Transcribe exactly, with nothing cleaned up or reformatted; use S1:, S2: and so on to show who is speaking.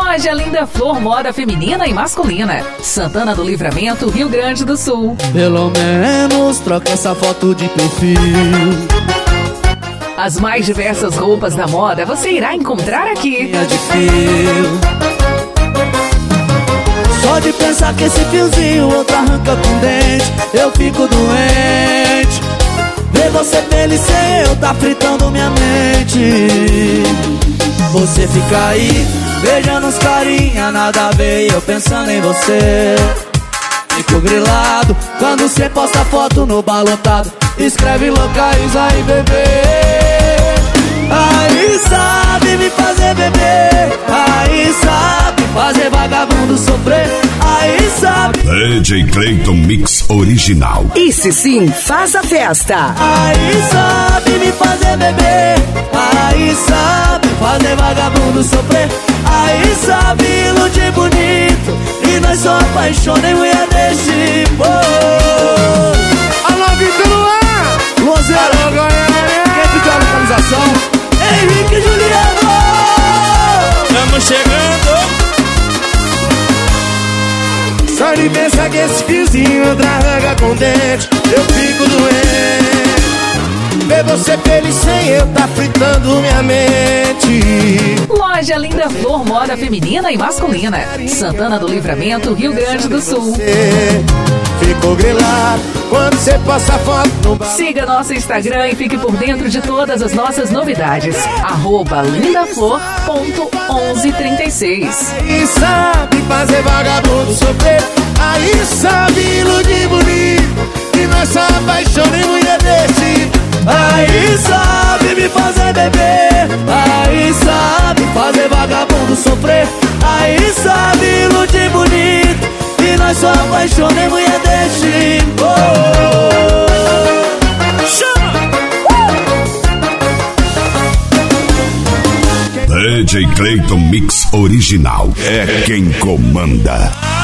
S1: Loja Linda Flor, moda feminina e masculina. Santana do Livramento, Rio Grande do Sul.
S2: Pelo menos troca essa foto de perfil.
S1: As mais diversas roupas da moda você irá encontrar aqui.
S2: De fio. Só de pensar que esse fiozinho outro arranca com dente, eu fico doente. Ver você feliz sem eu tá fritando minha mente. Você fica aí beijando os carinha, nada a ver, e eu pensando em você. Fico grilado quando cê posta foto no balotado, escreve locais aí, bebê. Aí sabe me fazer beber, aí sabe fazer vagabundo sofrer, aí sabe.
S3: D J Clayton Mix Original.
S4: Esse sim faz a festa.
S2: Aí sabe me fazer beber, aí sabe fazer vagabundo sofrer, aí sabe iludir bonito, e nós só apaixonamos mulher desse povo.
S5: Alô, Vitor Luan!
S2: Luanzeiro, quem pediu a localização? Henrique e Juliano!
S5: Estamos chegando! Só de pensar que esse fiozinho outra arranca com dente, eu fico doente. Ver você feliz sem eu tá fritando minha mente.
S1: Loja Linda Flor, moda feminina e masculina. Santana do Livramento, Rio Grande do Sul.
S5: Ficou grilado quando você passa foto no bar.
S1: Siga nosso Instagram e fique por dentro de todas as nossas novidades. Arroba lindaflor ponto onze trinta e seis.
S5: Aí sabe fazer vagabundo sofrer, aí sabe iludir bonito, e nossa paixão nem mulher desse.
S2: Aí sabe me fazer beber, aí sabe fazer vagabundo sofrer, aí sabe iludir bonito, e nós só apaixonamos mulher desse. Oh, oh, oh.
S5: Chama!
S3: D J Clayton Mix Original. É quem comanda.